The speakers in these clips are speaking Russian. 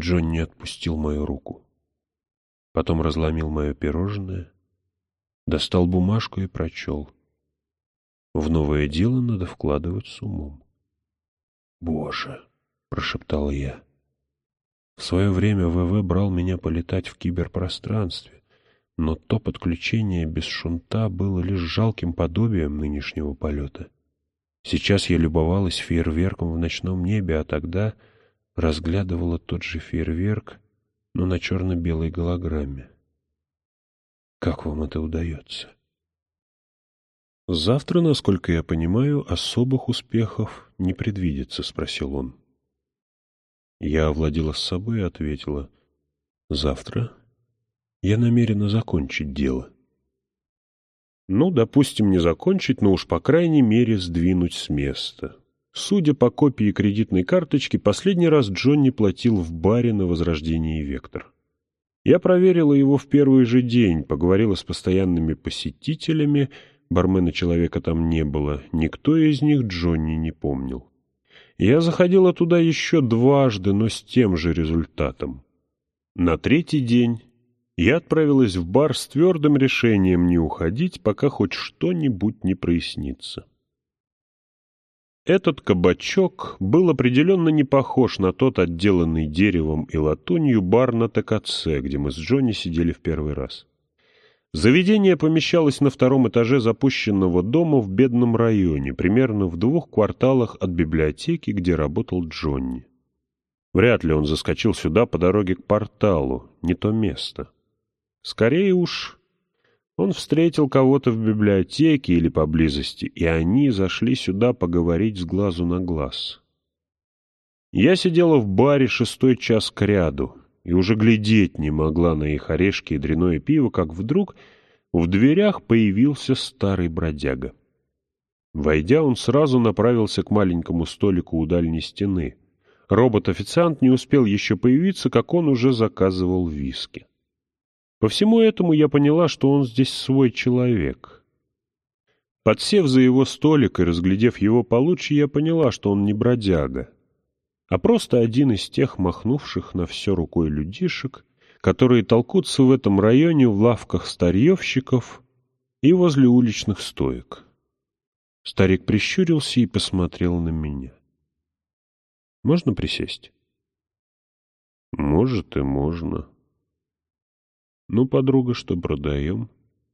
Джонни отпустил мою руку. Потом разломил мое пирожное, достал бумажку и прочел. В новое дело надо вкладывать с умом. «Боже!» — прошептал я. В свое время ВВ брал меня полетать в киберпространстве, но то подключение без шунта было лишь жалким подобием нынешнего полета. Сейчас я любовалась фейерверком в ночном небе, а тогда разглядывала тот же фейерверк, но на черно-белой голограмме. Как вам это удается? Завтра, насколько я понимаю, особых успехов не предвидится, — спросил он. Я овладела собой и ответила: завтра я намерена закончить дело. Ну, допустим, не закончить, но уж по крайней мере сдвинуть с места. Судя по копии кредитной карточки, последний раз Джонни платил в баре на Возрождении Вектор. Я проверила его в первый же день, поговорила с постоянными посетителями, бармена-человека там не было, никто из них Джонни не помнил. Я заходила туда еще дважды, но с тем же результатом. На третий день я отправилась в бар с твердым решением не уходить, пока хоть что-нибудь не прояснится. Этот кабачок был определенно не похож на тот отделанный деревом и латунью бар на ТКЦ, где мы с Джонни сидели в первый раз. Заведение помещалось на втором этаже запущенного дома в бедном районе, примерно в 2 кварталах от библиотеки, где работал Джонни. Вряд ли он заскочил сюда по дороге к порталу, не то место. Скорее уж, он встретил кого-то в библиотеке или поблизости, и они зашли сюда поговорить с глазу на глаз. Я сидела в баре 6-й час кряду и уже глядеть не могла на их орешки и дрянное пиво, как вдруг в дверях появился старый бродяга. Войдя, он сразу направился к маленькому столику у дальней стены. Робот-официант не успел еще появиться, как он уже заказывал виски. По всему этому я поняла, что он здесь свой человек. Подсев за его столик и разглядев его получше, я поняла, что он не бродяга, а просто один из тех махнувших на все рукой людишек, которые толкутся в этом районе в лавках старьевщиков и возле уличных стоек. Старик прищурился и посмотрел на меня. «Можно присесть?» «Может, и можно. Ну, подруга, что продаем?»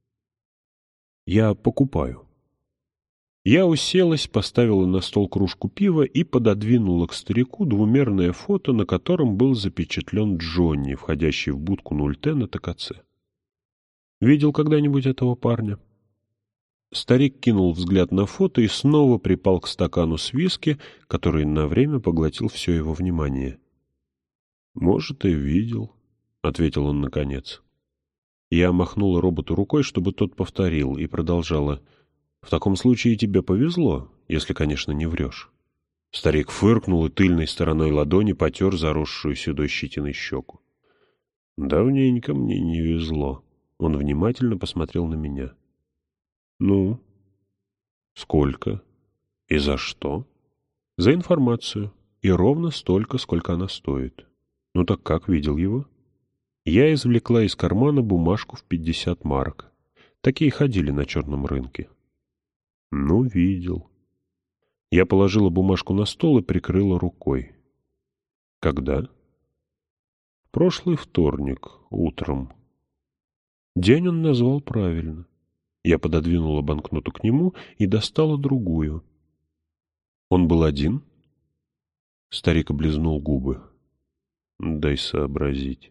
«Я покупаю». Я уселась, поставила на стол кружку пива и пододвинула к старику двумерное фото, на котором был запечатлен Джонни, входящий в будку 0Т на ТКЦ. «Видел когда-нибудь этого парня?» Старик кинул взгляд на фото и снова припал к стакану с виски, который на время поглотил все его внимание. «Может, и видел», — ответил он наконец. Я махнула роботу рукой, чтобы тот повторил, и продолжала: «В таком случае тебе повезло, если, конечно, не врешь». Старик фыркнул и тыльной стороной ладони потер заросшую седой щетиной щеку. «Давненько мне не везло». Он внимательно посмотрел на меня. «Ну, сколько? И за что?» «За информацию. И ровно столько, сколько она стоит». «Ну так как, видел его?» Я извлекла из кармана бумажку в 50 марок. Такие ходили на черном рынке. «Ну, видел». Я положила бумажку на стол и прикрыла рукой. «Когда?» «Прошлый вторник, утром». День он назвал правильно. Я пододвинула банкноту к нему и достала другую. «Он был один?» Старик облизнул губы. «Дай сообразить».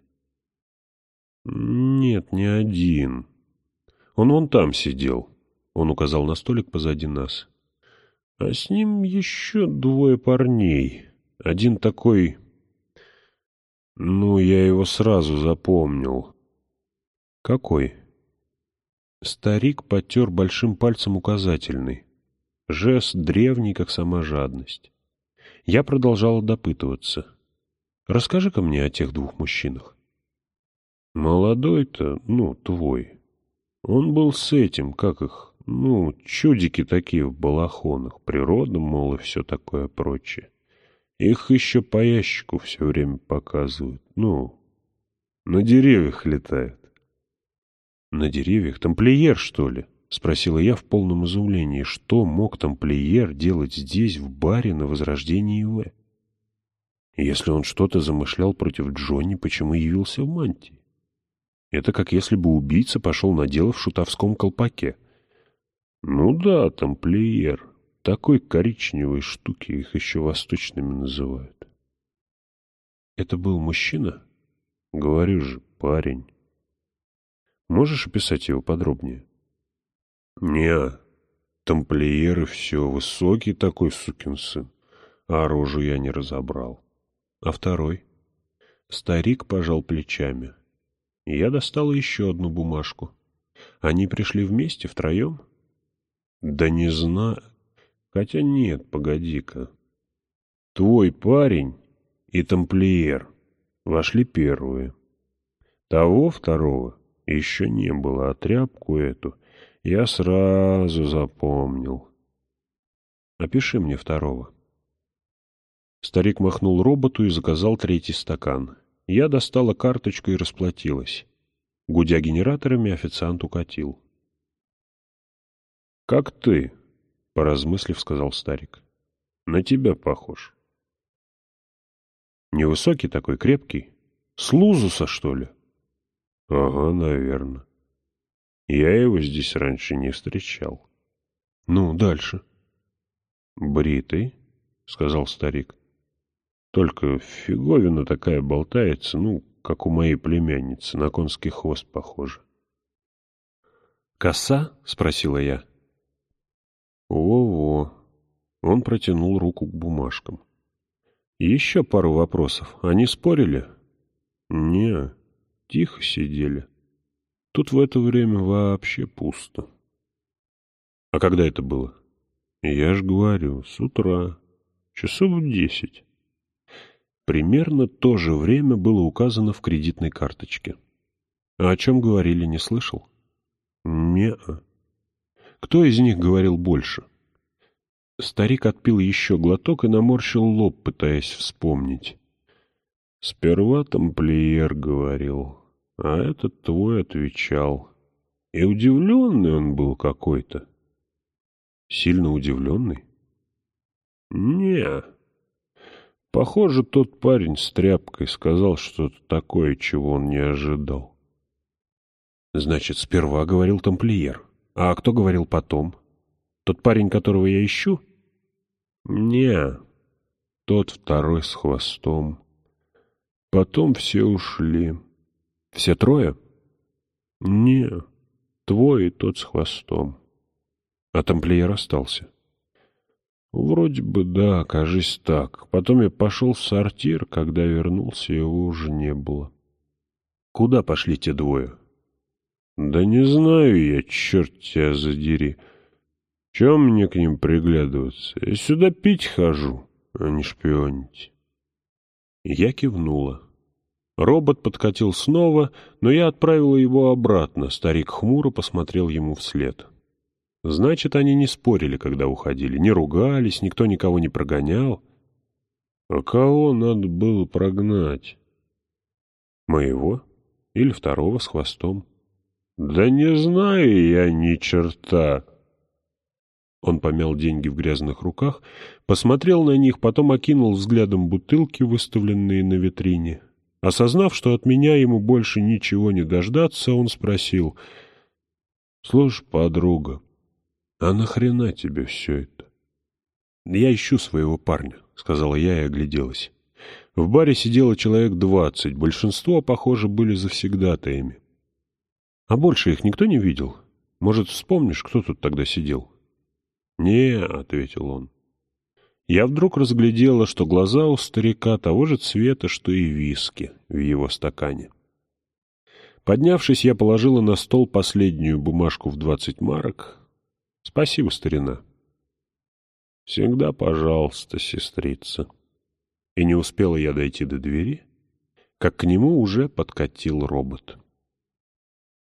«Нет, не один. Он вон там сидел». Он указал на столик позади нас. «А с ним еще 2 парней. Один такой... Ну, я его сразу запомнил». «Какой?» Старик потер большим пальцем указательный. Жест древний, как сама жадность. Я продолжала допытываться. «Расскажи-ка мне о тех 2 мужчинах». «Молодой-то, ну, твой. Он был с этим, как их, ну, чудики такие в балахонах, природа, мол, и все такое прочее. Их еще по ящику все время показывают. Ну, на деревьях летают. На деревьях? Тамплиер, что ли? Спросила я в полном изумлении. Что мог тамплиер делать здесь, в баре на Возрождении В? Если он что-то замышлял против Джонни, почему явился в мантии? Это как если бы убийца пошел на дело в шутовском колпаке. Ну да, тамплиер. Такой коричневой штуки, их еще восточными называют. Это был мужчина? Говорю же, парень. Можешь описать его подробнее? Не, тамплиер и все, высокий такой сукин сын, а рожу я не разобрал. А второй? Старик пожал плечами. И я достала еще одну бумажку. Они пришли вместе, втроем? Да не знаю. Хотя нет, погоди-ка. Твой парень и тамплиер вошли первые. Того второго еще не было, а тряпку эту я сразу запомнил. Опиши мне второго. Старик махнул роботу и заказал третий стакан. Я достала карточку и расплатилась. Гудя генераторами, официант укатил. — Как ты? — поразмыслив, сказал старик. — На тебя похож. — Невысокий такой, крепкий? С Лузуса, что ли? — Ага, наверное. Я его здесь раньше не встречал. — Ну, дальше. — Бритый, — сказал старик. — Только фиговина такая болтается, ну, как у моей племянницы, на конский хвост похоже. — Коса? — спросила я. — Во-во. Он протянул руку к бумажкам. — Еще пару вопросов. Они спорили? — Не, тихо сидели. Тут в это время вообще пусто. — А когда это было? — Я ж говорю, с утра. Часов в 10. Примерно то же время было указано в кредитной карточке. А о чем говорили, не слышал? Не-а. Кто из них говорил больше? Старик отпил еще глоток и наморщил лоб, пытаясь вспомнить. Сперва тамплиер говорил, а этот твой отвечал. И удивленный он был какой-то. Сильно удивленный? Не. Похоже, тот парень с тряпкой сказал что-то такое, чего он не ожидал. Значит, сперва говорил тамплиер. А кто говорил потом? Тот парень, которого я ищу? Не, тот второй с хвостом. Потом все ушли. Все трое? Не, твой и тот с хвостом. А тамплиер остался? Вроде бы да, кажись так. Потом я пошел в сортир, когда вернулся, его уже не было. Куда пошли те двое? Да не знаю я, черт тебя задери. Чем мне к ним приглядываться? Я сюда пить хожу, а не шпионить. Я кивнула. Робот подкатил снова, но я отправила его обратно. Старик хмуро посмотрел ему вслед. Значит, они не спорили, когда уходили, не ругались, никто никого не прогонял. А кого надо было прогнать? Моего или второго с хвостом? Да не знаю я ни черта. Он помял деньги в грязных руках, посмотрел на них, потом окинул взглядом бутылки, выставленные на витрине. Осознав, что от меня ему больше ничего не дождаться, он спросил: — Слушай, подруга, а нахрена тебе все это? — Я ищу своего парня, — сказала я и огляделась. В баре сидело человек 20, большинство, похоже, были завсегдатаями. — А больше их никто не видел? Может, вспомнишь, кто тут тогда сидел? — Не, — ответил он. Я вдруг разглядела, что глаза у старика того же цвета, что и виски в его стакане. Поднявшись, я положила на стол последнюю бумажку в 20 марок. Спасибо, старина. Всегда пожалуйста, сестрица. И не успела я дойти до двери, как к нему уже подкатил робот.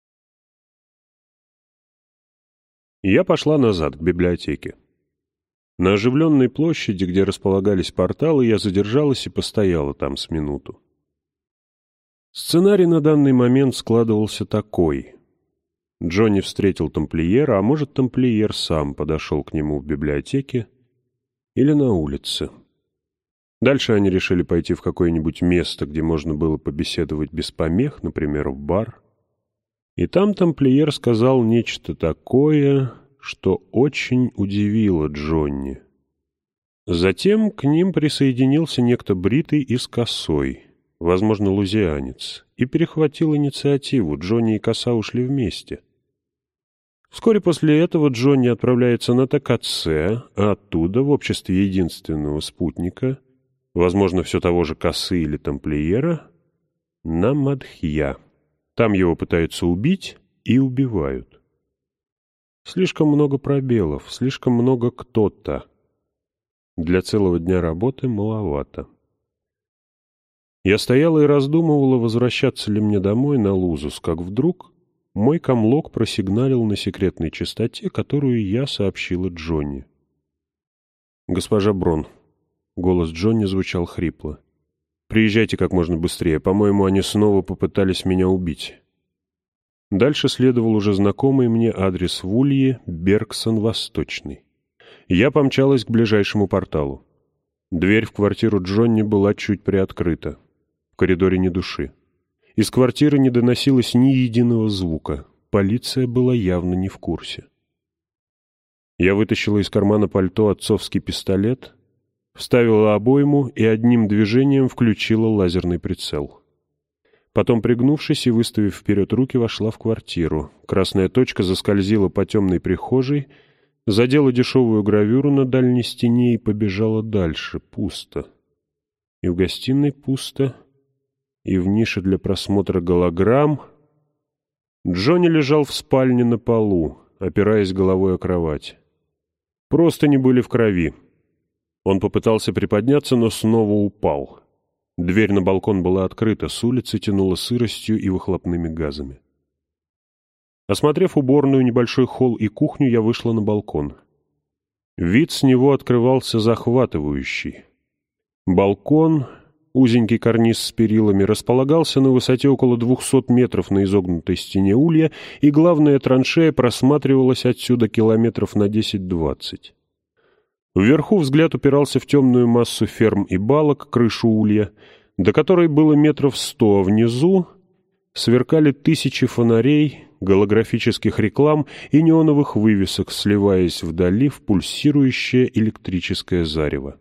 Я пошла назад, к библиотеке. На оживленной площади, где располагались порталы, я задержалась и постояла там с минуту. Сценарий на данный момент складывался такой. Джонни встретил тамплиера, а может, тамплиер сам подошел к нему в библиотеке или на улице. Дальше они решили пойти в какое-нибудь место, где можно было побеседовать без помех, например, в бар. И там тамплиер сказал нечто такое, что очень удивило Джонни. Затем к ним присоединился некто бритый и с косой, возможно, лузианец, и перехватил инициативу. Джонни и коса ушли вместе. Вскоре после этого Джонни отправляется на Такаце, а оттуда, в обществе единственного спутника, возможно, все того же косы или тамплиера, на Мадхья. Там его пытаются убить и убивают. Слишком много пробелов, слишком много кто-то. Для целого дня работы маловато. Я стояла и раздумывала, возвращаться ли мне домой на Лузус, как вдруг мой камлок просигналил на секретной частоте, которую я сообщила Джонни. «Госпожа Брон», — голос Джонни звучал хрипло, — «приезжайте как можно быстрее. По-моему, они снова попытались меня убить». Дальше следовал уже знакомый мне адрес в Улье, Бергсон-Восточный. Я помчалась к ближайшему порталу. Дверь в квартиру Джонни была чуть приоткрыта. В коридоре ни души. Из квартиры не доносилось ни единого звука. Полиция была явно не в курсе. Я вытащила из кармана пальто отцовский пистолет, вставила обойму и одним движением включила лазерный прицел. Потом, пригнувшись и выставив вперед руки, вошла в квартиру. Красная точка заскользила по темной прихожей, задела дешевую гравюру на дальней стене и побежала дальше. Пусто. И в гостиной пусто, и в нише для просмотра голограмм. Джонни лежал в спальне на полу, опираясь головой о кровать. Простыни были в крови. Он попытался приподняться, но снова упал. Дверь на балкон была открыта, с улицы тянуло сыростью и выхлопными газами. Осмотрев уборную, небольшой холл и кухню, я вышла на балкон. Вид с него открывался захватывающий. Балкон, узенький карниз с перилами, располагался на высоте около 200 метров на изогнутой стене улья, и главная траншея просматривалась отсюда километров на 10-20. Вверху взгляд упирался в темную массу ферм и балок, крышу улья, до которой было метров 100, а внизу сверкали тысячи фонарей, голографических реклам и неоновых вывесок, сливаясь вдали в пульсирующее электрическое зарево.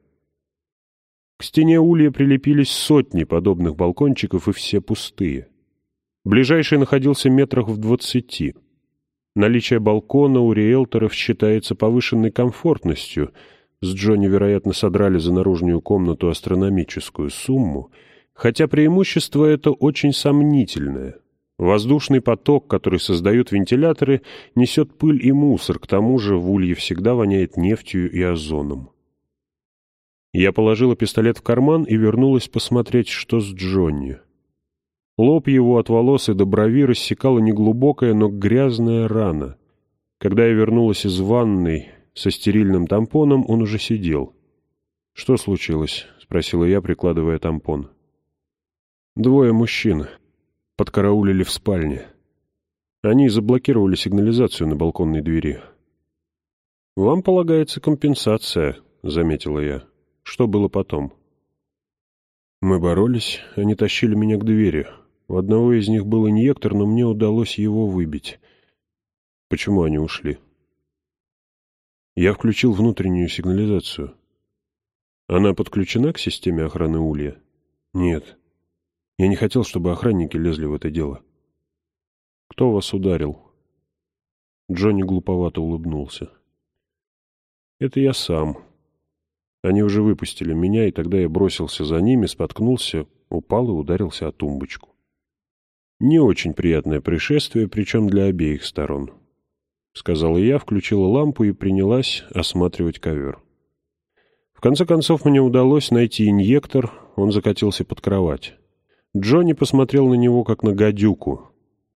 К стене улья прилепились сотни подобных балкончиков, и все пустые. Ближайший находился метрах в 20. Наличие балкона у риэлторов считается повышенной комфортностью. С Джонни, вероятно, содрали за наружную комнату астрономическую сумму, хотя преимущество это очень сомнительное. Воздушный поток, который создают вентиляторы, несет пыль и мусор, к тому же в улье всегда воняет нефтью и озоном. Я положила пистолет в карман и вернулась посмотреть, что с Джонни. Лоб его от волос и до брови рассекала неглубокая, но грязная рана. Когда я вернулась из ванной со стерильным тампоном, он уже сидел. «Что случилось?» — спросила я, прикладывая тампон. «Двое мужчин подкараулили в спальне. Они заблокировали сигнализацию на балконной двери». «Вам полагается компенсация», — заметила я. «Что было потом?» «Мы боролись, они тащили меня к двери. У одного из них был инъектор, но мне удалось его выбить». «Почему они ушли?» «Я включил внутреннюю сигнализацию». «Она подключена к системе охраны улья?» «Нет. Я не хотел, чтобы охранники лезли в это дело». «Кто вас ударил?» Джонни глуповато улыбнулся. «Это я сам. Они уже выпустили меня, и тогда я бросился за ними, споткнулся, упал и ударился о тумбочку. Не очень приятное происшествие, причем для обеих сторон», — сказала я, включила лампу и принялась осматривать ковер. В конце концов мне удалось найти инъектор, он закатился под кровать. Джонни посмотрел на него, как на гадюку.